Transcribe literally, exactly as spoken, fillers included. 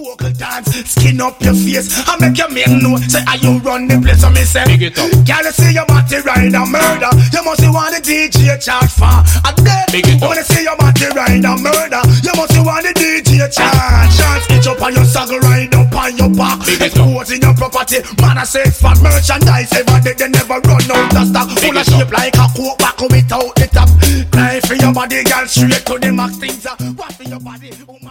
vocal dance, skin up your face, I make your men know. Say, are you run the place? So me say, big it up. Can you see your body ride a murder? You must want the D J charge for a dead. Big it up. When you see your body ride a murder, you must want the D J charge. Chance itch up on your saddle, ride up on your back. Expose in your property, man I say fat merchandise. Ever day they never run out of stock. Full of shape like a coke back without the top. Climb for your body, girl, straight to the max things. What for your body?